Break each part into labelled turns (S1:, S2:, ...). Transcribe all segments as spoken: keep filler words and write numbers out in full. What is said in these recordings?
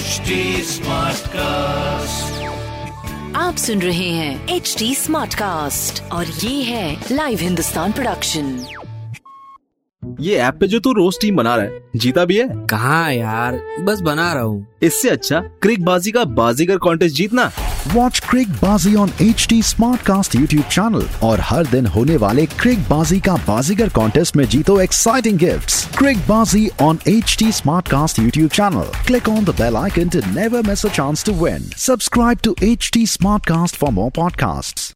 S1: H D smart cast,
S2: आप सुन रहे हैं एच डी स्मार्ट कास्ट और ये है लाइव हिंदुस्तान प्रोडक्शन।
S3: ये ऐप पे जो तू रोज टीम बना रहा है, जीता भी है?
S4: कहाँ यार, बस बना रहा हूँ।
S3: इससे अच्छा क्रिक बाजी का बाजीगर कॉन्टेस्ट जीतना।
S5: Watch Cricbaazi on H D Smartcast YouTube channel और हर दिन होने वाले क्रिक बाजी का बाजीगर कॉन्टेस्ट में जीतो exciting gifts. Cricbaazi on H D Smartcast YouTube channel. Click on the bell icon to never miss a chance to win. Subscribe to H D Smartcast for more podcasts.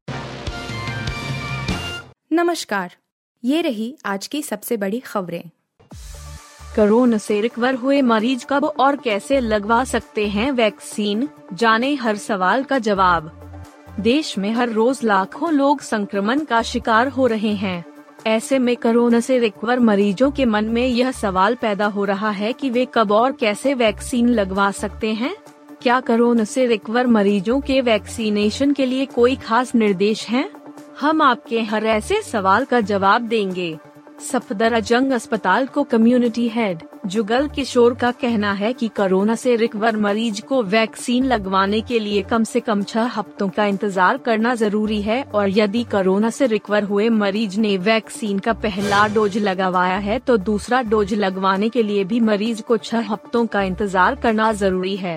S6: नमस्कार, ये रही आज की सबसे बड़ी खबरें।
S7: कोरोना से recover हुए मरीज कब और कैसे लगवा सकते हैं वैक्सीन, जाने हर सवाल का जवाब। देश में हर रोज लाखों लोग संक्रमण का शिकार हो रहे हैं। ऐसे में कोरोना से रिकवर मरीजों के मन में यह सवाल पैदा हो रहा है कि वे कब और कैसे वैक्सीन लगवा सकते हैं। क्या कोरोना से रिकवर मरीजों के वैक्सीनेशन के लिए कोई खास निर्देश हैं? हम आपके हर ऐसे सवाल का जवाब देंगे। सफदरजंग अस्पताल को कम्युनिटी हेड जुगल किशोर का कहना है कि कोरोना से रिकवर मरीज को वैक्सीन लगवाने के लिए कम से कम छह हफ्तों का इंतजार करना जरूरी है और यदि कोरोना से रिकवर हुए मरीज ने वैक्सीन का पहला डोज लगवाया है तो दूसरा डोज लगवाने के लिए भी मरीज को छह हफ्तों का इंतजार करना जरूरी है।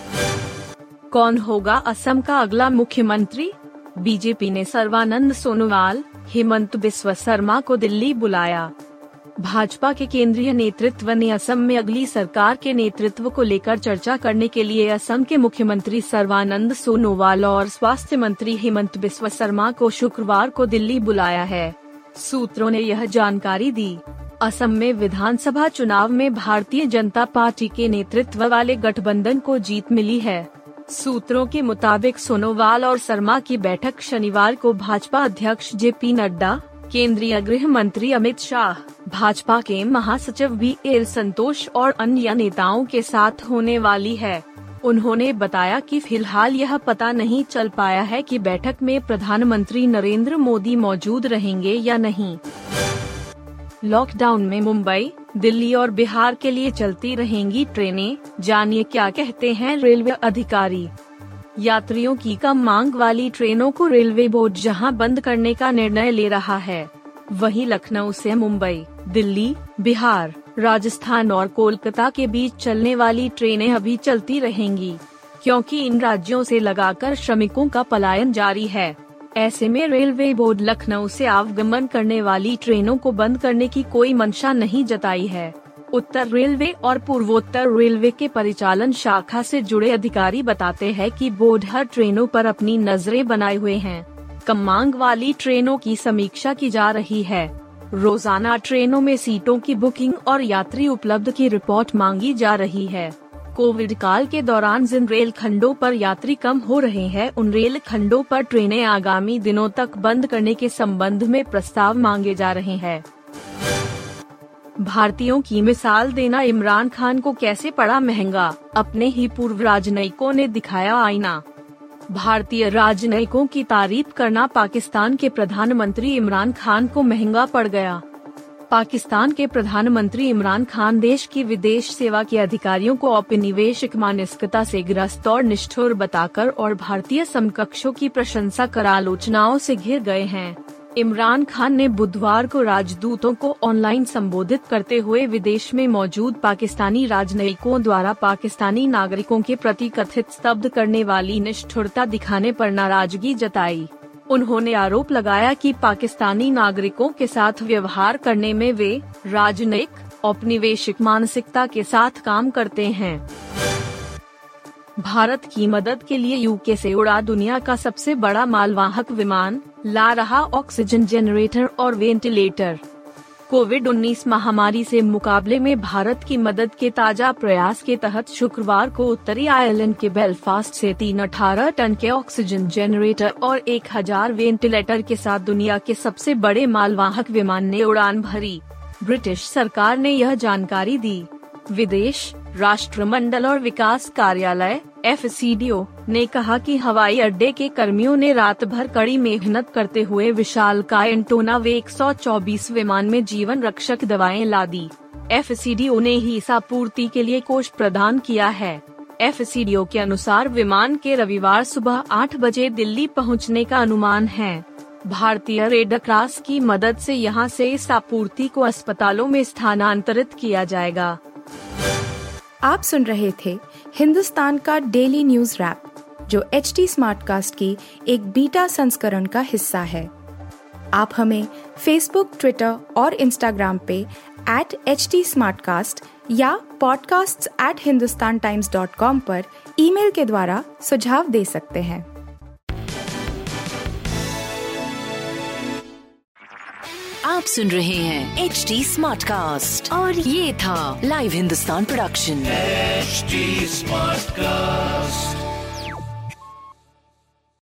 S7: कौन होगा असम का अगला मुख्यमंत्री? बीजेपी ने सर्बानंद सोनोवाल, हेमंत बिस्वा शर्मा को दिल्ली बुलाया। भाजपा के केंद्रीय नेतृत्व ने असम में अगली सरकार के नेतृत्व को लेकर चर्चा करने के लिए असम के मुख्यमंत्री सर्बानंद सोनोवाल और स्वास्थ्य मंत्री हेमंत बिस्वा शर्मा को शुक्रवार को दिल्ली बुलाया है। सूत्रों ने यह जानकारी दी। असम में विधानसभा चुनाव में भारतीय जनता पार्टी के नेतृत्व वाले गठबंधन को जीत मिली है। सूत्रों के मुताबिक सोनोवाल और शर्मा की बैठक शनिवार को भाजपा अध्यक्ष जे पी नड्डा, केंद्रीय गृह मंत्री अमित शाह, भाजपा के महासचिव बी एल संतोष और अन्य नेताओं के साथ होने वाली है। उन्होंने बताया कि फिलहाल यह पता नहीं चल पाया है कि बैठक में प्रधानमंत्री नरेंद्र मोदी मौजूद रहेंगे या नहीं। लॉकडाउन में मुंबई, दिल्ली और बिहार के लिए चलती रहेंगी ट्रेनें, जानिए क्या कहते हैं रेलवे अधिकारी। यात्रियों की कम मांग वाली ट्रेनों को रेलवे बोर्ड जहां बंद करने का निर्णय ले रहा है, वहीं लखनऊ से मुंबई, दिल्ली, बिहार, राजस्थान और कोलकाता के बीच चलने वाली ट्रेनें अभी चलती रहेंगी, क्योंकि इन राज्यों से लगाकर श्रमिकों का पलायन जारी है। ऐसे में रेलवे बोर्ड लखनऊ से आवागमन करने वाली ट्रेनों को बंद करने की कोई मंशा नहीं जताई है। उत्तर रेलवे और पूर्वोत्तर रेलवे के परिचालन शाखा से जुड़े अधिकारी बताते हैं कि बोर्ड हर ट्रेनों पर अपनी नजरें बनाए हुए हैं। कम मांग वाली ट्रेनों की समीक्षा की जा रही है। रोजाना ट्रेनों में सीटों की बुकिंग और यात्री उपलब्ध की रिपोर्ट मांगी जा रही है। कोविड काल के दौरान जिन रेल खंडों पर यात्री कम हो रहे हैं, उन रेल खंडों पर ट्रेनें आगामी दिनों तक बंद करने के संबंध में प्रस्ताव मांगे जा रहे हैं। भारतीयों की मिसाल देना इमरान खान को कैसे पड़ा महंगा, अपने ही पूर्व राजनयिकों ने दिखाया आईना। भारतीय राजनयिकों की तारीफ करना पाकिस्तान के प्रधानमंत्री इमरान खान को महंगा पड़ गया। पाकिस्तान के प्रधानमंत्री इमरान खान देश की विदेश सेवा के अधिकारियों को औपनिवेशिक मानसिकता से ग्रस्त और निष्ठुर बताकर और भारतीय समकक्षों की प्रशंसा कर आलोचनाओं से घिर गए हैं। इमरान खान ने बुधवार को राजदूतों को ऑनलाइन संबोधित करते हुए विदेश में मौजूद पाकिस्तानी राजनयिकों द्वारा पाकिस्तानी नागरिकों के प्रति कथित स्तब्ध करने वाली निष्ठुरता दिखाने पर नाराजगी जताई। उन्होंने आरोप लगाया कि पाकिस्तानी नागरिकों के साथ व्यवहार करने में वे राजनयिक औपनिवेशिक मानसिकता के साथ काम करते हैं। भारत की मदद के लिए यूके से उड़ा दुनिया का सबसे बड़ा मालवाहक विमान, ला रहा ऑक्सीजन जनरेटर और वेंटिलेटर। कोविड उन्नीस महामारी से मुकाबले में भारत की मदद के ताजा प्रयास के तहत शुक्रवार को उत्तरी आयरलैंड के बेलफास्ट से तीन अठारह टन के ऑक्सीजन जनरेटर और एक हजार वेंटिलेटर के साथ दुनिया के सबसे बड़े मालवाहक विमान ने उड़ान भरी। ब्रिटिश सरकार ने यह जानकारी दी। विदेश, राष्ट्रमंडल और विकास कार्यालय एफ सी डी ओ ने कहा कि हवाई अड्डे के कर्मियों ने रात भर कड़ी मेहनत करते हुए विशालकाय एंटोनोव एक सौ चौबीस विमान में जीवन रक्षक दवाएं ला दी। एफ सी डी ओ ने ही इस आपूर्ति के लिए कोष प्रदान किया है। एफसीडीओ के अनुसार विमान के रविवार सुबह आठ बजे दिल्ली पहुंचने का अनुमान है। भारतीय रेड क्रॉस की मदद से यहां से इस आपूर्ति को अस्पतालों में स्थानांतरित किया जाएगा।
S6: आप सुन रहे थे हिंदुस्तान का डेली न्यूज रैप, जो एच टी स्मार्टकास्ट की एक बीटा संस्करण का हिस्सा है। आप हमें फेसबुक, ट्विटर और इंस्टाग्राम पे एट एच टी स्मार्टकास्ट या podcasts at Hindustan Times dot com पर ईमेल के द्वारा सुझाव दे सकते हैं।
S2: आप सुन रहे हैं एच टी स्मार्टकास्ट और ये था live Hindustan production.
S1: H T Smartcast.